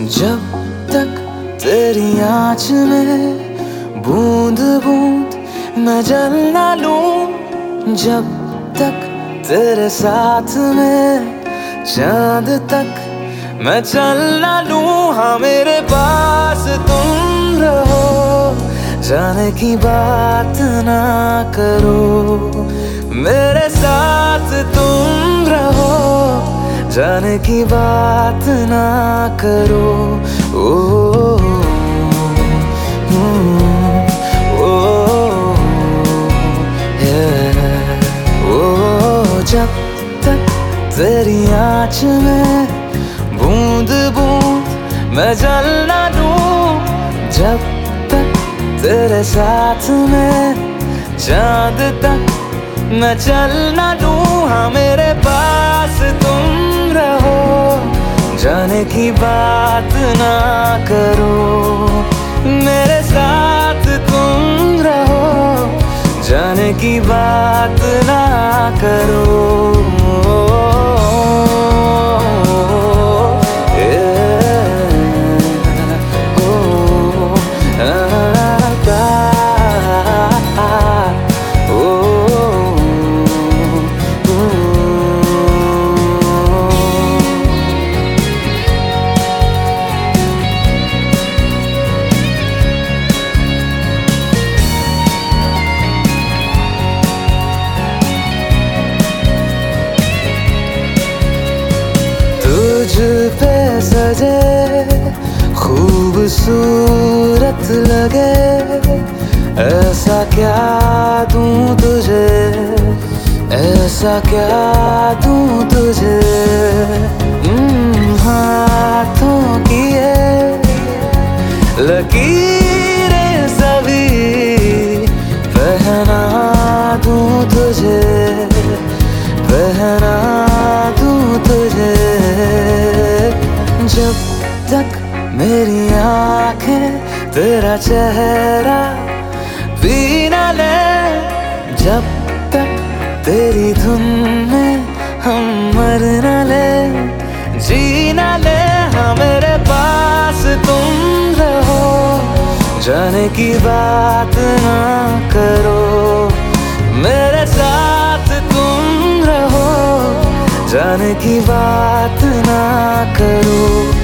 जब तक तेरी आँच में बूंद बूंद मैं जल ना लूं, जब तक तेरे साथ में चांद तक मैं चल ना लूं। हाँ मेरे पास तुम रहो, जाने की बात ना करो, मेरे साथ तुम रहो, जाने की बात ना करो। ओ, जब तक तेरी आँच में बूंद बूंद मैं जल ना लूं, जब तक तेरे साथ में चांद तक मैं चल ना लूं। हाँ मेरे पास तुम रहो, जाने की बात ना करो, मेरे साथ तुम रहो, जाने की बात ना करो। तुझ पे सजे खूबसूरत लगे, ऐसा क्या दूं तुझे, ऐसा क्या दूं तुझे। हाथों की ये लकीरें सभी पहना दूं तुझे, पहना दूं तुझे। जब तक मेरी आंखें तेरा चेहरा पी ना ले, जब तक तेरी धुन में हम मर ना ले, जी ना ले। हाँ मेरे पास तुम रहो, जाने की बात ना करो, मेरे साथ तुम रहो, जाने की बात ना करो।